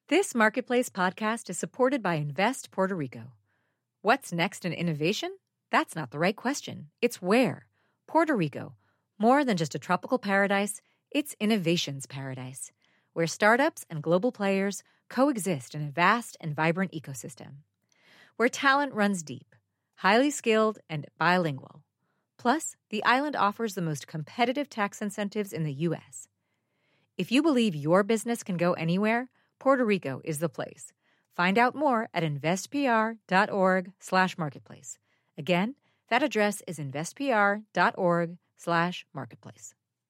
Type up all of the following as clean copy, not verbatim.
This Marketplace podcast is supported by Invest Puerto Rico. What's next in innovation? That's not the right question. It's where. Puerto Rico. More than just a tropical paradise, it's innovation's paradise, where startups and global players coexist in a vast and vibrant ecosystem. Where talent runs deep, highly skilled, and bilingual. Plus, the island offers the most competitive tax incentives in the U.S. If you believe your business can go anywhere, Puerto Rico is the place. Find out more at investpr.org/marketplace. Again, that address is investpr.org/marketplace.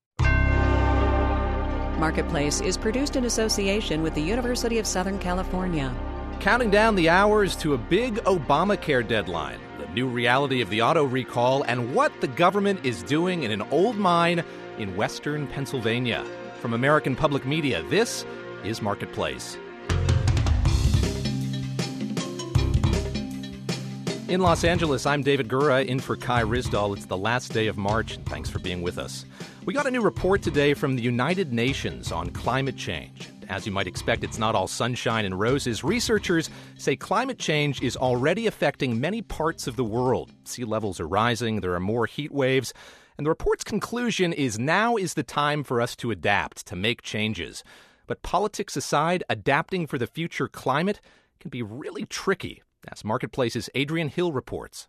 Marketplace is produced in association with the University of Southern California. Counting down the hours to a big Obamacare deadline, the new reality of the auto recall, and what the government is doing in an old mine in western Pennsylvania. From American Public Media, this is Marketplace. In Los Angeles, I'm David Gura, in for Kai Ryssdal. It's the last day of March, and thanks for being with us. We got a new report today from the United Nations on climate change. As you might expect, it's not all sunshine and roses. Researchers say climate change is already affecting many parts of the world. Sea levels are rising, there are more heat waves, and the report's conclusion is now is the time for us to adapt, to make changes. But politics aside, adapting for the future climate can be really tricky, as Marketplace's Adrienne Hill reports.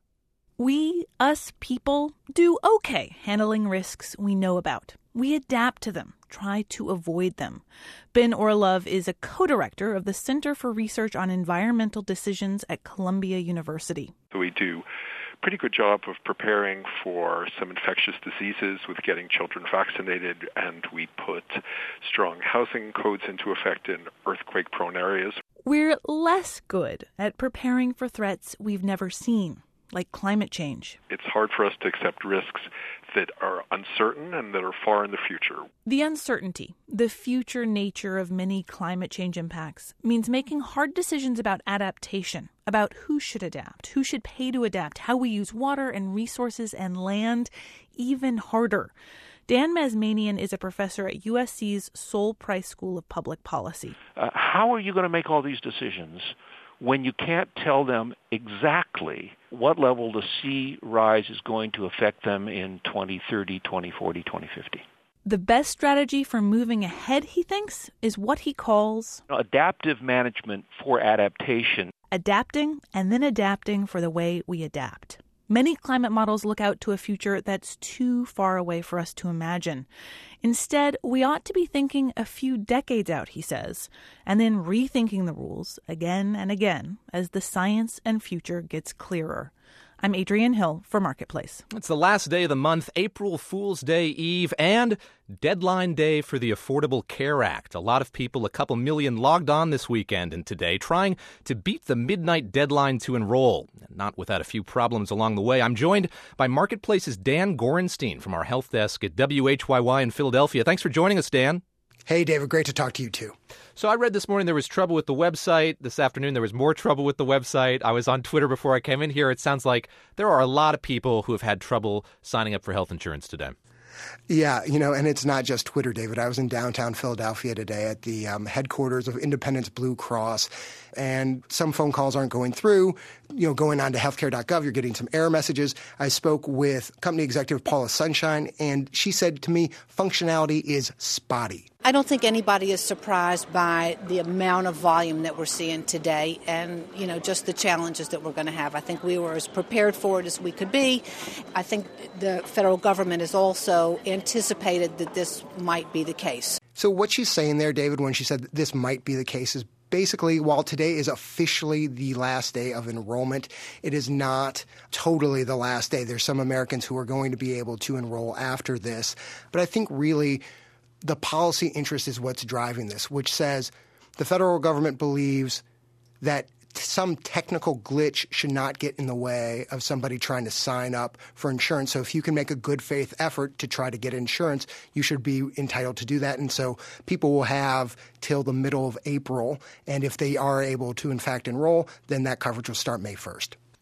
We, us people, do okay handling risks we know about. We adapt to them, try to avoid them. Ben Orlov is a co-director of the Center for Research on Environmental Decisions at Columbia University. We do a pretty good job of preparing for some infectious diseases with getting children vaccinated, and we put strong housing codes into effect in earthquake-prone areas. We're less good at preparing for threats we've never seen, like climate change. It's hard for us to accept risks that are uncertain and that are far in the future. The uncertainty, the future nature of many climate change impacts, means making hard decisions about adaptation, about who should adapt, who should pay to adapt, how we use water and resources and land, even harder. Dan Mazmanian is a professor at USC's Sol Price School of Public Policy. How are you going to make all these decisions when you can't tell them exactly what level the sea rise is going to affect them in 2030, 2040, 2050? The best strategy for moving ahead, he thinks, is what he calls adaptive management for adaptation. Adapting and then adapting for the way we adapt. Many climate models look out to a future that's too far away for us to imagine. Instead, we ought to be thinking a few decades out, he says, and then rethinking the rules again and again as the science and future gets clearer. I'm Adrienne Hill for Marketplace. It's the last day of the month, April Fool's Day Eve, and deadline day for the Affordable Care Act. A lot of people, a couple million, logged on this weekend and today, trying to beat the midnight deadline to enroll. Not without a few problems along the way. I'm joined by Marketplace's Dan Gorenstein from our health desk at WHYY in Philadelphia. Thanks for joining us, Dan. Hey, David. Great to talk to you, too. So I read this morning there was trouble with the website. This afternoon there was more trouble with the website. I was on Twitter before I came in here. It sounds like there are a lot of people who have had trouble signing up for health insurance today. Yeah, and it's not just Twitter, David. I was in downtown Philadelphia today at the headquarters of Independence Blue Cross, and some phone calls aren't going through. Going on to healthcare.gov, you're getting some error messages. I spoke with company executive Paula Sunshine, and she said to me, functionality is spotty. I don't think anybody is surprised by the amount of volume that we're seeing today and, just the challenges that we're going to have. I think we were as prepared for it as we could be. I think the federal government has also anticipated that this might be the case. So what she's saying there, David, when she said that this might be the case is basically, while today is officially the last day of enrollment, it is not totally the last day. There's some Americans who are going to be able to enroll after this. But I think really the policy interest is what's driving this, which says the federal government believes that some technical glitch should not get in the way of somebody trying to sign up for insurance. So if you can make a good faith effort to try to get insurance, you should be entitled to do that. And so people will have till the middle of April. And if they are able to, in fact, enroll, then that coverage will start May 1st.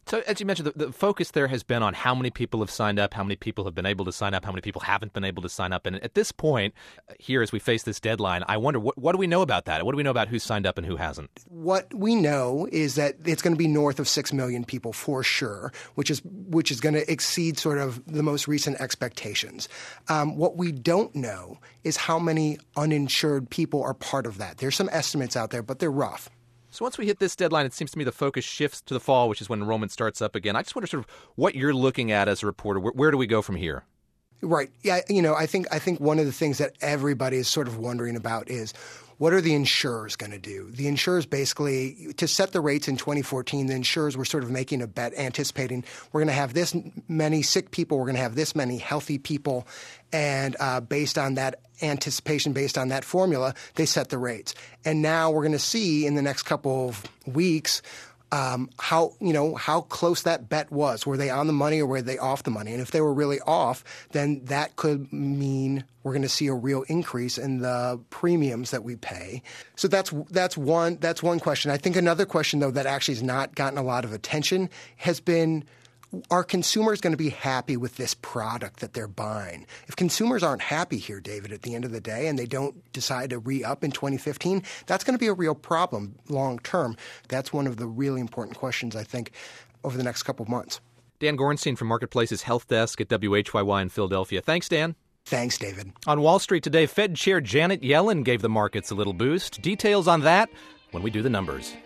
So, as you mentioned, the focus there has been on how many people have signed up, how many people have been able to sign up, how many people haven't been able to sign up. And at this point, here as we face this deadline, I wonder, what do we know about that? What do we know about who's signed up and who hasn't? What we know is that it's going to be north of 6 million people for sure, which is going to exceed sort of the most recent expectations. What we don't know is how many uninsured people are part of that. There's some estimates out there, but they're rough. So once we hit this deadline, it seems to me the focus shifts to the fall, which is when enrollment starts up again. I just wonder sort of what you're looking at as a reporter. Where do we go from here? Right. Yeah. I think one of the things that everybody is sort of wondering about is, what are the insurers going to do? The insurers basically, to set the rates in 2014, the insurers were sort of making a bet, anticipating we're going to have this many sick people, we're going to have this many healthy people, and based on that anticipation, based on that formula, they set the rates. And now we're going to see in the next couple of weeks how close that bet was. Were they on the money or were they off the money? And if they were really off, then that could mean we're going to see a real increase in the premiums that we pay. So that's one question. I think another question, though, that actually has not gotten a lot of attention has been, are consumers going to be happy with this product that they're buying? If consumers aren't happy here, David, at the end of the day, and they don't decide to re-up in 2015, that's going to be a real problem long term. That's one of the really important questions, I think, over the next couple of months. Dan Gorenstein from Marketplace's Health Desk at WHYY in Philadelphia. Thanks, Dan. Thanks, David. On Wall Street today, Fed Chair Janet Yellen gave the markets a little boost. Details on that when we do the numbers.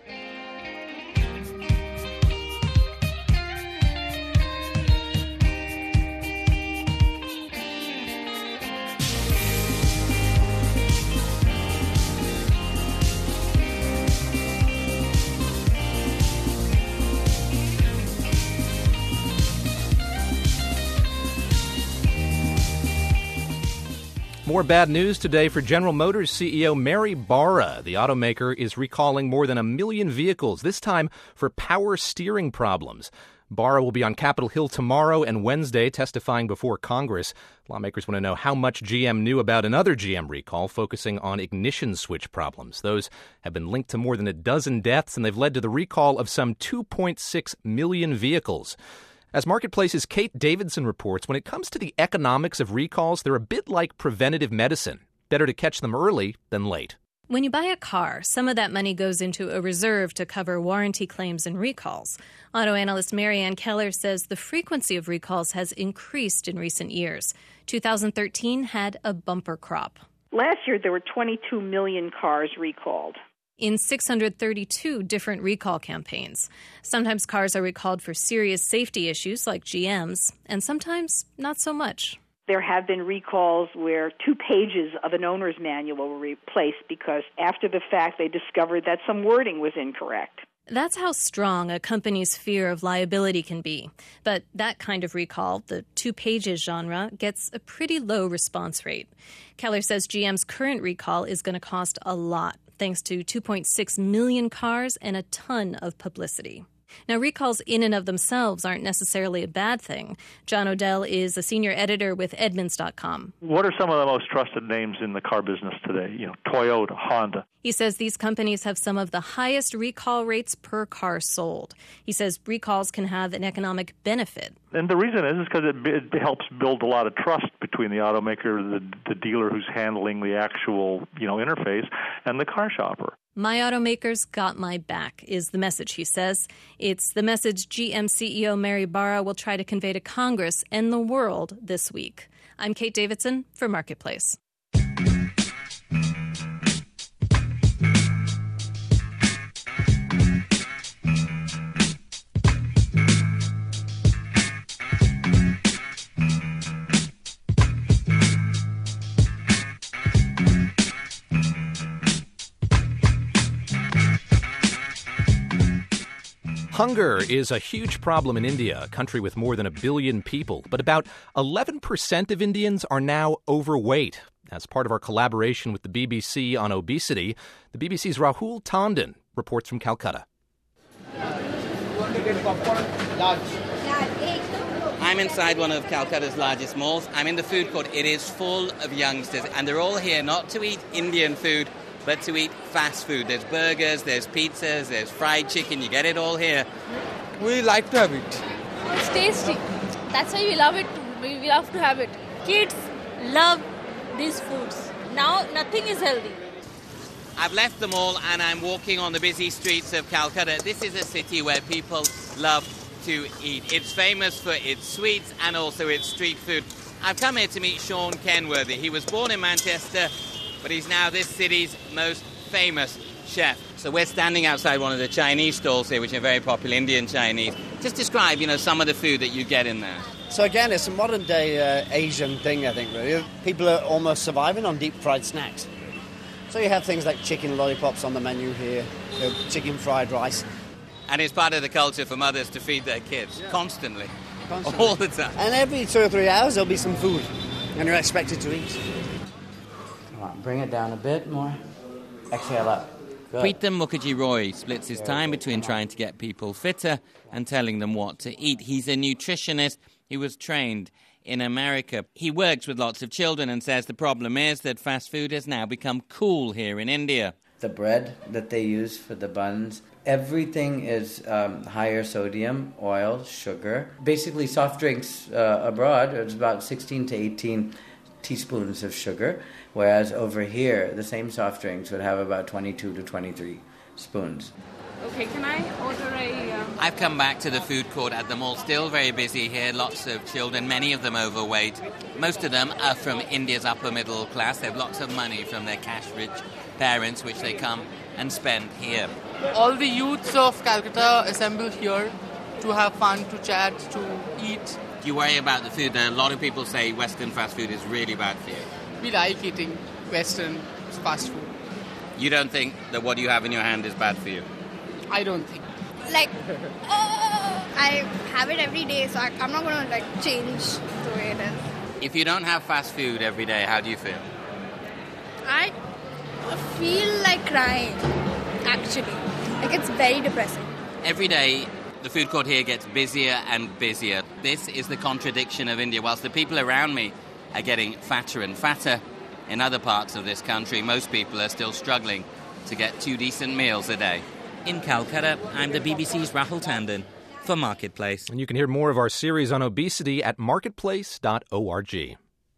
More bad news today for General Motors CEO Mary Barra. The automaker is recalling more than 1 million vehicles, this time for power steering problems. Barra will be on Capitol Hill tomorrow and Wednesday testifying before Congress. Lawmakers want to know how much GM knew about another GM recall focusing on ignition switch problems. Those have been linked to more than a dozen deaths, and they've led to the recall of some 2.6 million vehicles. As Marketplace's Kate Davidson reports, when it comes to the economics of recalls, they're a bit like preventative medicine. Better to catch them early than late. When you buy a car, some of that money goes into a reserve to cover warranty claims and recalls. Auto analyst Marianne Keller says the frequency of recalls has increased in recent years. 2013 had a bumper crop. Last year, there were 22 million cars recalled in 632 different recall campaigns. Sometimes cars are recalled for serious safety issues like GM's, and sometimes not so much. There have been recalls where 2 pages of an owner's manual were replaced because after the fact they discovered that some wording was incorrect. That's how strong a company's fear of liability can be. But that kind of recall, the 2 pages genre, gets a pretty low response rate. Keller says GM's current recall is going to cost a lot, thanks to 2.6 million cars and a ton of publicity. Now, recalls in and of themselves aren't necessarily a bad thing. John O'Dell is a senior editor with Edmunds.com. What are some of the most trusted names in the car business today? Toyota, Honda. He says these companies have some of the highest recall rates per car sold. He says recalls can have an economic benefit. And the reason is because it helps build a lot of trust between the automaker, the dealer who's handling the actual, interface, and the car shopper. My automakers got my back is the message, he says. It's the message GM CEO Mary Barra will try to convey to Congress and the world this week. I'm Kate Davidson for Marketplace. Hunger is a huge problem in India, a country with more than 1 billion people. But about 11% of Indians are now overweight. As part of our collaboration with the BBC on obesity, the BBC's Rahul Tandon reports from Calcutta. I'm inside one of Calcutta's largest malls. I'm in the food court. It is full of youngsters, and they're all here not to eat Indian food, but to eat fast food. There's burgers, there's pizzas, there's fried chicken. You get it all here. We like to have it. It's tasty. That's why we love it. We love to have it. Kids love these foods. Now nothing is healthy. I've left them all and I'm walking on the busy streets of Calcutta. This is a city where people love to eat. It's famous for its sweets and also its street food. I've come here to meet Sean Kenworthy. He was born in Manchester, but he's now this city's most famous chef. So we're standing outside one of the Chinese stalls here, which are very popular, Indian Chinese. Just describe, some of the food that you get in there. So again, it's a modern-day Asian thing, I think, really. People are almost surviving on deep-fried snacks. So you have things like chicken lollipops on the menu here, chicken fried rice. And it's part of the culture for mothers to feed their kids constantly, all the time. And every 2 or 3 hours there'll be some food, and you're expected to eat. Come on, bring it down a bit more. Exhale up. Good. Pritam Mukherjee Roy splits his time between trying to get people fitter and telling them what to eat. He's a nutritionist. He was trained in America. He works with lots of children and says the problem is that fast food has now become cool here in India. The bread that they use for the buns, everything is higher sodium, oil, sugar. Basically, soft drinks abroad, it's about 16 to 18 teaspoons of sugar, whereas over here, the same soft drinks would have about 22 to 23 spoons. Okay, can I order a... I've come back to the food court at the mall. Still very busy here. Lots of children, many of them overweight. Most of them are from India's upper middle class. They have lots of money from their cash-rich parents, which they come and spend here. All the youths of Calcutta assemble here to have fun, to chat, to eat. Do you worry about the food? A lot of people say Western fast food is really bad for you. We like eating Western fast food. You don't think that what you have in your hand is bad for you? I don't think. I have it every day, so I'm not going to change the way it is. If you don't have fast food every day, how do you feel? I feel like crying, actually. It's very depressing. Every day, the food court here gets busier and busier. This is the contradiction of India. Whilst the people around me are getting fatter and fatter, in other parts of this country, most people are still struggling to get 2 decent meals a day. In Calcutta, I'm the BBC's Rahul Tandon for Marketplace. And you can hear more of our series on obesity at marketplace.org.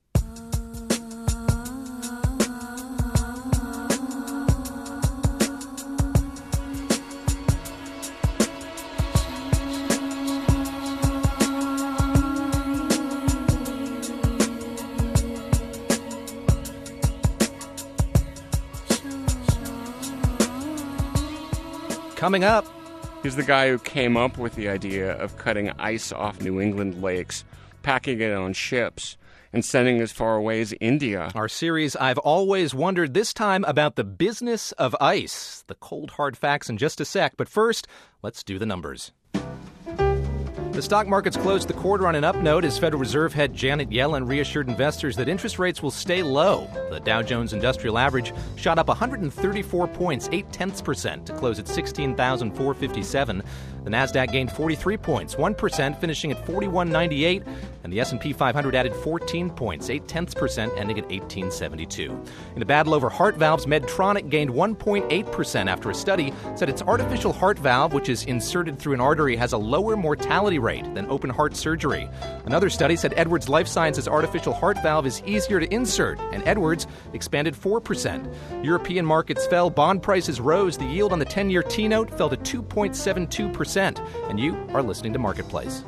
Coming up. He's the guy who came up with the idea of cutting ice off New England lakes, packing it on ships, and sending it as far away as India. Our series, I've Always Wondered, this time about the business of ice. The cold, hard facts in just a sec. But first, let's do the numbers. The stock markets closed the quarter on an up note as Federal Reserve head Janet Yellen reassured investors that interest rates will stay low. The Dow Jones Industrial Average shot up 134 points, 0.8%, to close at 16,457. The Nasdaq gained 43 points, 1%, finishing at 4198, and the S&P 500 added 14 points, 0.8%, ending at 1872. In a battle over heart valves, Medtronic gained 1.8% after a study said its artificial heart valve, which is inserted through an artery, has a lower mortality rate than open heart surgery. Another study said Edwards Lifesciences' artificial heart valve is easier to insert, and Edwards expanded 4%. European markets fell, bond prices rose, the yield on the 10-year T-note fell to 2.72%. And you are listening to Marketplace.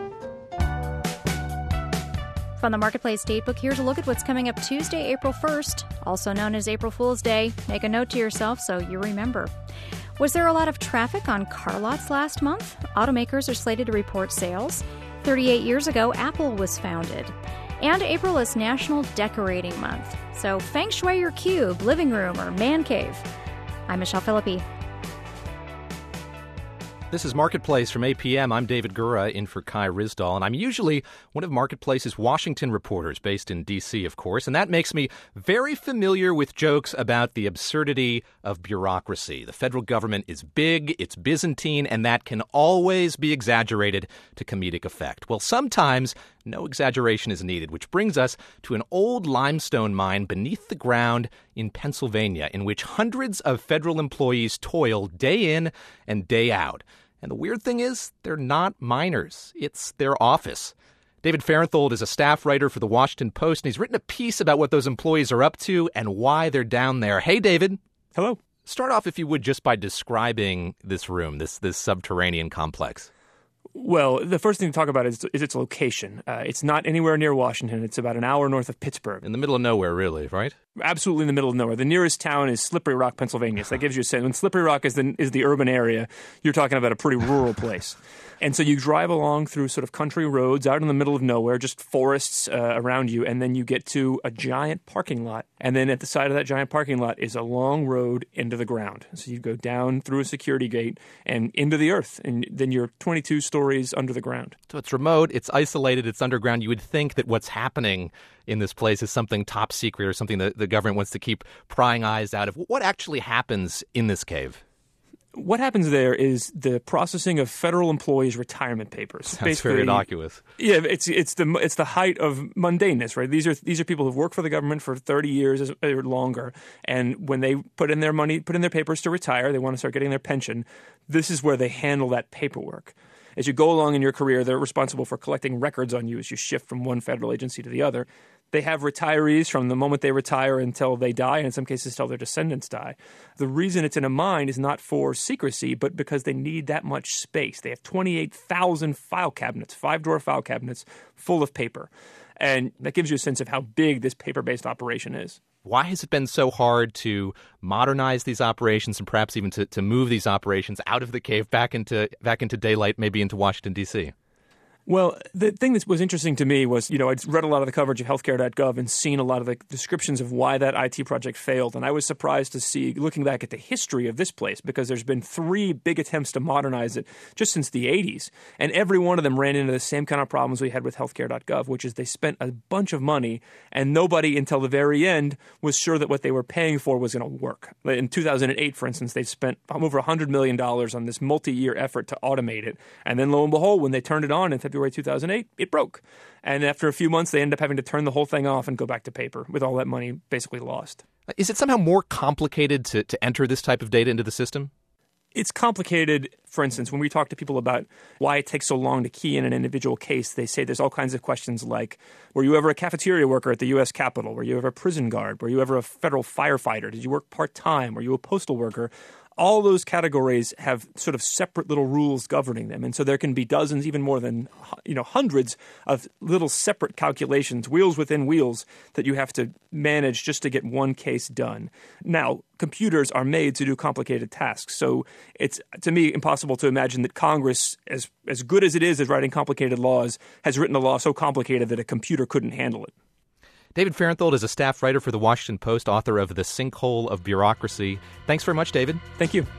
From the Marketplace Datebook, here's a look at what's coming up Tuesday, April 1st, also known as April Fool's Day. Make a note to yourself so you remember. Was there a lot of traffic on car lots last month? Automakers are slated to report sales. 38 years ago, Apple was founded. And April is National Decorating Month. So feng shui your cube, living room, or man cave. I'm Michelle Philippi. This is Marketplace from APM. I'm David Gura, in for Kai Rizdal, and I'm usually one of Marketplace's Washington reporters, based in D.C., of course, and that makes me very familiar with jokes about the absurdity of bureaucracy. The federal government is big, it's Byzantine, and that can always be exaggerated to comedic effect. Well, sometimes No exaggeration is needed, which brings us to an old limestone mine beneath the ground in Pennsylvania, in which hundreds of federal employees toil day in and day out. And the weird thing is, they're not miners. It's their office. David Fahrenthold is a staff writer for the Washington Post, and he's written a piece about what those employees are up to and why they're down there. Hey, David. Hello. Start off, if you would, just by describing this room, this subterranean complex. Well, the first thing to talk about is its location. It's not anywhere near Washington. It's about an hour north of Pittsburgh. In the middle of nowhere, really, right? Absolutely in the middle of nowhere. The nearest town is Slippery Rock, Pennsylvania. So that gives you a sense. When Slippery Rock is the urban area, you're talking about a pretty rural place. And so you drive along through sort of country roads out in the middle of nowhere, just forests around you, and then you get to a giant parking lot. And then at the side of that giant parking lot is a long road into the ground. So you go down through a security gate and into the earth, and then you're 22 stories under the ground. So it's remote, it's isolated, it's underground. You would think that what's happening in this place is something top secret or something that the government wants to keep prying eyes out of. What actually happens in this cave? What happens there is the processing of federal employees' retirement papers. Sounds very innocuous. Yeah, it's the height of mundaneness, right? These are people who've worked for the government for 30 years or longer, and when they put in their money, put in their papers to retire, they want to start getting their pension. This is where they handle that paperwork. As you go along in your career, they're responsible for collecting records on you as you shift from one federal agency to the other. They have retirees from the moment they retire until they die, and in some cases till their descendants die. The reason it's in a mine is not for secrecy, but because they need that much space. They have 28,000 file cabinets, 5-drawer file cabinets full of paper. And that gives you a sense of how big this paper-based operation is. Why has it been so hard to modernize these operations and perhaps even to move these operations out of the cave back into daylight, maybe into Washington, D.C.? Well, the thing that was interesting to me was, I'd read a lot of the coverage of healthcare.gov and seen a lot of the descriptions of why that IT project failed. And I was surprised to see, looking back at the history of this place, because there's been 3 big attempts to modernize it just since the 80s. And every one of them ran into the same kind of problems we had with healthcare.gov, which is they spent a bunch of money and nobody until the very end was sure that what they were paying for was going to work. In 2008, for instance, they spent over $100 million on this multi-year effort to automate it. And then lo and behold, when they turned it on in February 2008, it broke. And after a few months, they ended up having to turn the whole thing off and go back to paper with all that money basically lost. Is it somehow more complicated to enter this type of data into the system? It's complicated. For instance, when we talk to people about why it takes so long to key in an individual case, they say there's all kinds of questions like, were you ever a cafeteria worker at the U.S. Capitol? Were you ever a prison guard? Were you ever a federal firefighter? Did you work part-time? Were you a postal worker? All those categories have sort of separate little rules governing them. And so there can be dozens, even more than hundreds of little separate calculations, wheels within wheels, that you have to manage just to get one case done. Now, computers are made to do complicated tasks. So it's, to me, impossible to imagine that Congress, as good as it is at writing complicated laws, has written a law so complicated that a computer couldn't handle it. David Fahrenthold is a staff writer for the Washington Post, author of The Sinkhole of Bureaucracy. Thanks very much, David. Thank you.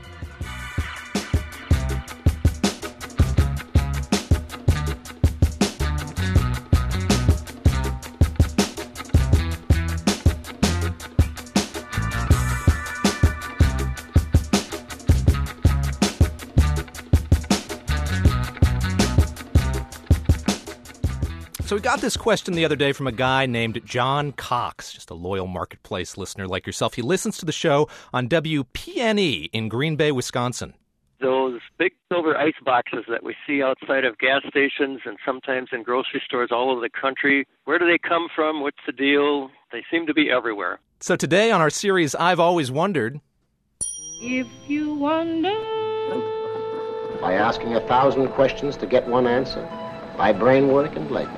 So we got this question the other day from a guy named John Cox, just a loyal Marketplace listener like yourself. He listens to the show on WPNE in Green Bay, Wisconsin. Those big silver ice boxes that we see outside of gas stations and sometimes in grocery stores all over the country, where do they come from? What's the deal? They seem to be everywhere. So today on our series, I've Always Wondered. If you wonder... By asking 1,000 questions to get one answer. By brain work and leg work.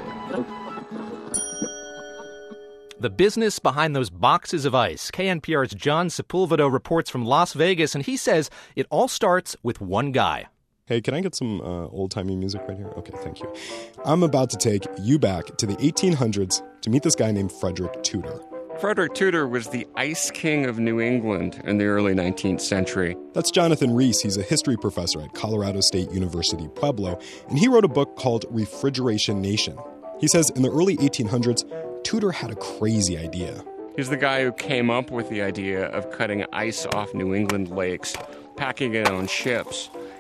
The business behind those boxes of ice. KNPR's John Sepulveda reports from Las Vegas, and he says it all starts with one guy. Hey, can I get some old-timey music right here? Okay, thank you. I'm about to take you back to the 1800s to meet this guy named Frederick Tudor. Frederick Tudor was the ice king of New England in the early 19th century. That's Jonathan Rees. He's a history professor at Colorado State University, Pueblo, and he wrote a book called Refrigeration Nation. He says in the early 1800s, Tudor had a crazy idea. He's the guy who came up with the idea of cutting ice off New England lakes, packing it on ships,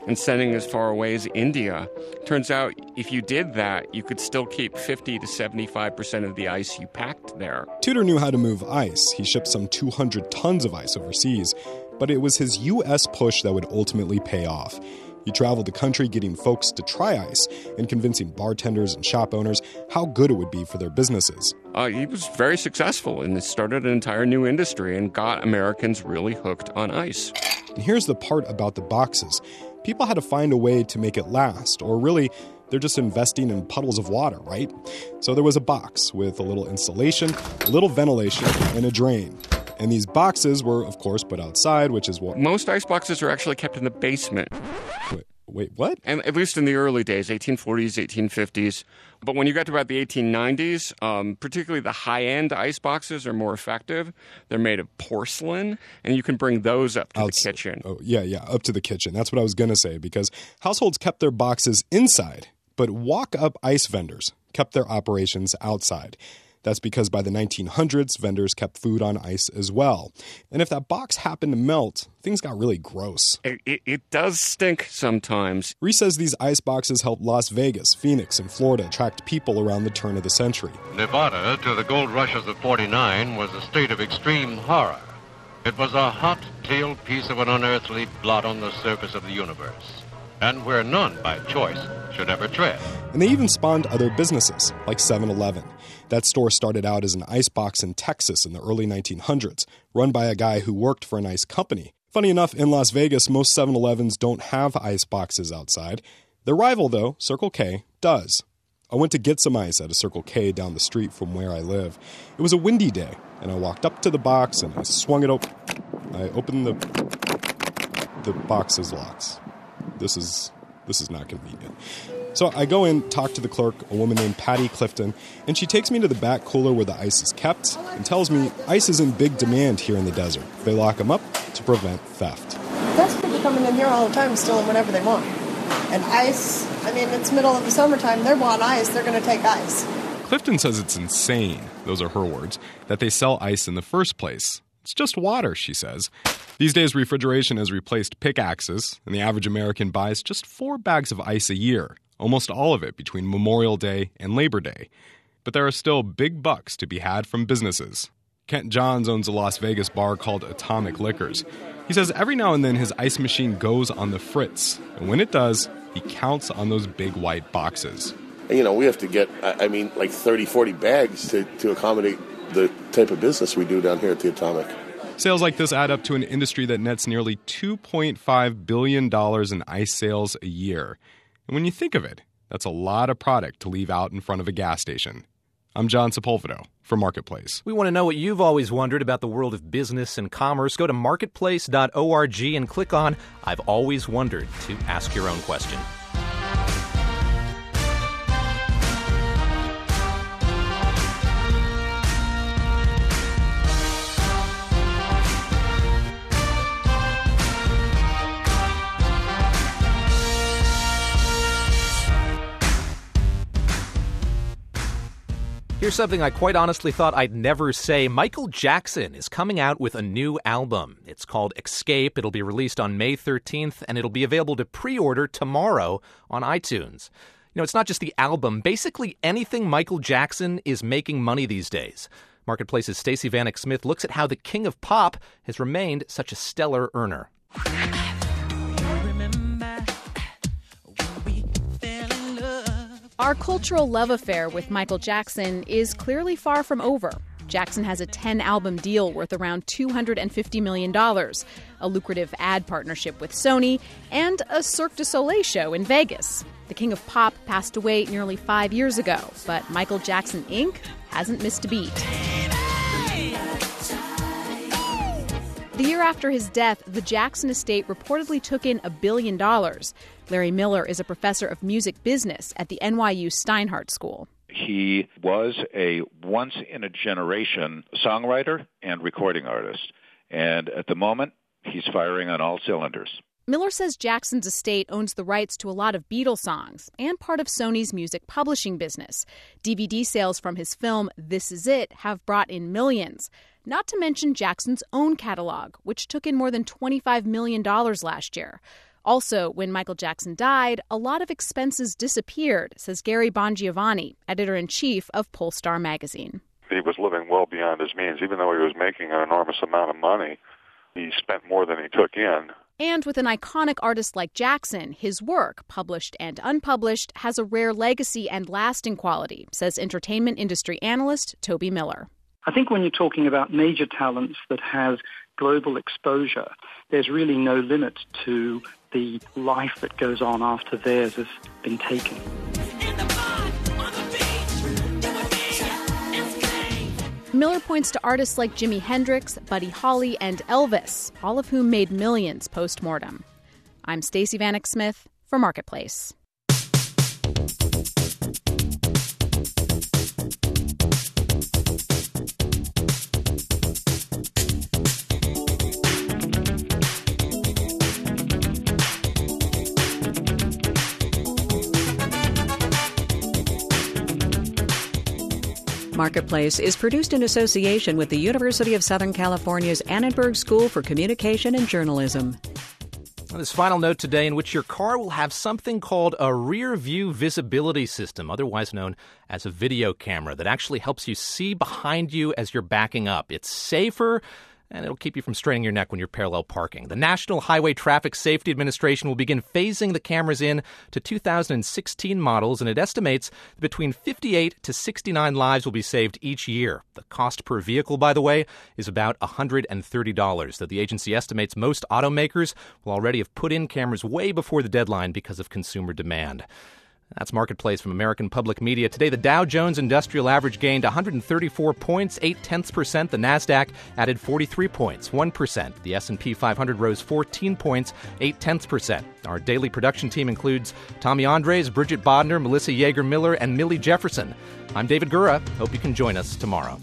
and sending as far away as India. Turns out if you did that, you could still keep 50 to 75% of the ice you packed there. Tudor knew how to move ice. He shipped some 200 tons of ice overseas. But it was his U.S. push that would ultimately pay off. He traveled the country getting folks to try ice and convincing bartenders and shop owners how good it would be for their businesses. He was very successful and started an entire new industry and got Americans really hooked on ice. And here's the part about the boxes. People had to find a way to make it last, or really, they're just investing in puddles of water, right? So there was a box with a little insulation, a little ventilation, and a drain. And these boxes were, of course, put outside, which is what... Most ice boxes are actually kept in the basement. Wait, what? And at least in the early days, 1840s, 1850s. But when you got to about the 1890s, particularly the high-end ice boxes are more effective. They're made of porcelain, and you can bring those up to the kitchen. Oh, yeah, up to the kitchen. That's what I was going to say, because households kept their boxes inside, but walk-up ice vendors kept their operations outside. That's because by the 1900s, vendors kept food on ice as well. And if that box happened to melt, things got really gross. It does stink sometimes. Reese says these ice boxes helped Las Vegas, Phoenix, and Florida attract people around the turn of the century. Nevada, to the gold rushes of '49, was a state of extreme horror. It was a hot-tailed piece of an unearthly blot on the surface of the universe, and where none, by choice, should ever tread. And they even spawned other businesses, like 7-Eleven. That store started out as an ice box in Texas in the early 1900s, run by a guy who worked for an ice company. Funny enough, in Las Vegas, most 7-Elevens don't have ice boxes outside. Their rival, though, Circle K, does. I went to get some ice at a Circle K down the street from where I live. It was a windy day, and I walked up to the box and I swung it open. I opened the box's locks. This is not convenient. So I go in, talk to the clerk, a woman named Patty Clifton, and she takes me to the back cooler where the ice is kept and tells me ice is in big demand here in the desert. They lock them up to prevent theft. There's people coming in here all the time stealing whatever they want. And ice, it's middle of the summertime, they want ice, they're going to take ice. Clifton says it's insane, those are her words, that they sell ice in the first place. It's just water, she says. These days, refrigeration has replaced pickaxes, and the average American buys just 4 bags of ice a year, almost all of it between Memorial Day and Labor Day. But there are still big bucks to be had from businesses. Kent Johns owns a Las Vegas bar called Atomic Liquors. He says every now and then his ice machine goes on the fritz, and when it does, he counts on those big white boxes. We have to get, like 30, 40 bags to accommodate the type of business we do down here at the Atomic. Sales like this add up to an industry that nets nearly $2.5 billion in ice sales a year. And when you think of it, that's a lot of product to leave out in front of a gas station. I'm John Sepulvedo for Marketplace. We want to know what you've always wondered about the world of business and commerce. Go to marketplace.org and click on I've Always Wondered to ask your own question. Here's something I quite honestly thought I'd never say. Michael Jackson is coming out with a new album. It's called Escape. It'll be released on May 13th, and it'll be available to pre-order tomorrow on iTunes. It's not just the album. Basically anything Michael Jackson is making money these days. Marketplace's Stacey Vanek Smith looks at how the king of pop has remained such a stellar earner. Our cultural love affair with Michael Jackson is clearly far from over. Jackson has a 10-album deal worth around $250 million, a lucrative ad partnership with Sony, and a Cirque du Soleil show in Vegas. The king of pop passed away nearly 5 years ago, but Michael Jackson, Inc. hasn't missed a beat. The year after his death, the Jackson estate reportedly took in $1 billion. Larry Miller is a professor of music business at the NYU Steinhardt School. He was a once-in-a-generation songwriter and recording artist. And at the moment, he's firing on all cylinders. Miller says Jackson's estate owns the rights to a lot of Beatles songs and part of Sony's music publishing business. DVD sales from his film This Is It have brought in millions. Not to mention Jackson's own catalog, which took in more than $25 million last year. Also, when Michael Jackson died, a lot of expenses disappeared, says Gary Bongiovanni, editor-in-chief of Polestar magazine. He was living well beyond his means. Even though he was making an enormous amount of money, he spent more than he took in. And with an iconic artist like Jackson, his work, published and unpublished, has a rare legacy and lasting quality, says entertainment industry analyst Toby Miller. I think when you're talking about major talents that have global exposure, there's really no limit to the life that goes on after theirs has been taken. Miller points to artists like Jimi Hendrix, Buddy Holly, and Elvis, all of whom made millions post-mortem. I'm Stacey Vanek Smith for Marketplace. Marketplace is produced in association with the University of Southern California's Annenberg School for Communication and Journalism. This final note today, in which your car will have something called a rear view visibility system, otherwise known as a video camera, that actually helps you see behind you as you're backing up. It's safer, and it'll keep you from straining your neck when you're parallel parking. The National Highway Traffic Safety Administration will begin phasing the cameras in to 2016 models, and it estimates that between 58 to 69 lives will be saved each year. The cost per vehicle, by the way, is about $130, though the agency estimates most automakers will already have put in cameras way before the deadline because of consumer demand. That's Marketplace from American Public Media. Today, the Dow Jones Industrial Average gained 134 points, 0.8%. The NASDAQ added 43 points, 1%. The S&P 500 rose 14 points, 0.8%. Our daily production team includes Tommy Andres, Bridget Bodner, Melissa Yeager-Miller, and Millie Jefferson. I'm David Gura. Hope you can join us tomorrow.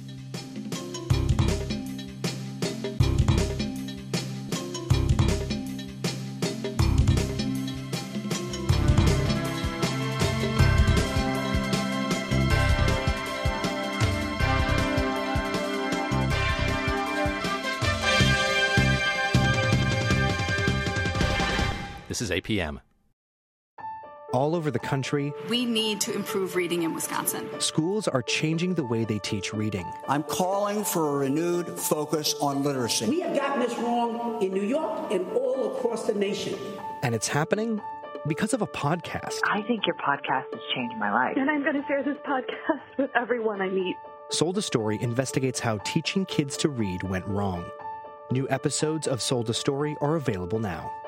This is APM. All over the country, we need to improve reading in Wisconsin. Schools are changing the way they teach reading. I'm calling for a renewed focus on literacy. We have gotten this wrong in New York and all across the nation. And it's happening because of a podcast. I think your podcast has changed my life. And I'm going to share this podcast with everyone I meet. Sold a Story investigates how teaching kids to read went wrong. New episodes of Sold a Story are available now.